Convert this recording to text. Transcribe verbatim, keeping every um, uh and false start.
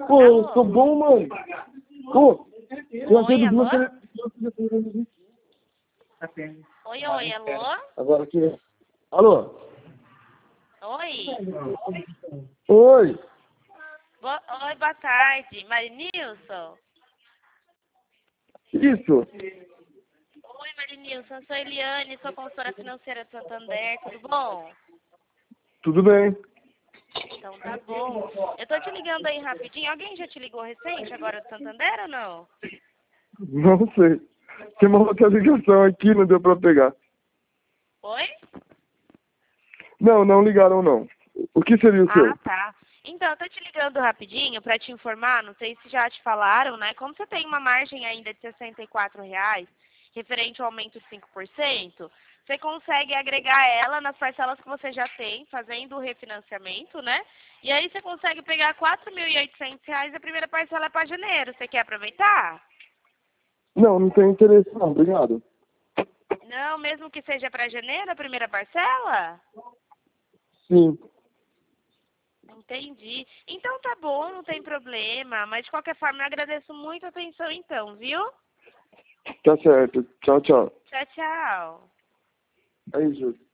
Pô, eu tô bom, mano. Pô, eu achei Oi, do alô? você. Oi, oi, alô? Agora aqui. Alô? Oi. Oi. Bo- Oi, boa tarde. Marinilson? Isso. Oi, Marinilson. Eu sou Eliane, sou consultora financeira de Santander. Tudo bom? Tudo bem? Então tá bom. Eu tô te ligando aí rapidinho. Alguém já te ligou recente agora do Santander ou não? Não sei. Tem uma outra ligação aqui, não deu pra pegar. Oi? Não, não ligaram não. O que seria o seu? Ah, tá. Então, eu tô te ligando rapidinho para te informar, não sei se já te falaram, né? Como você tem uma margem ainda de sessenta e quatro reais, referente ao aumento de cinco por cento, você consegue agregar ela nas parcelas que você já tem, fazendo o refinanciamento, né? E aí você consegue pegar quatro mil e oitocentos reais, a primeira parcela é para janeiro. Você quer aproveitar? Não, não tenho interesse não, obrigado. Não, mesmo que seja para janeiro, a primeira parcela? Sim, Entendi. Então tá bom, não tem problema. Mas de qualquer forma, eu agradeço muito a atenção então, viu? tá certo. Tchau, tchau. Tchau, tchau. É isso.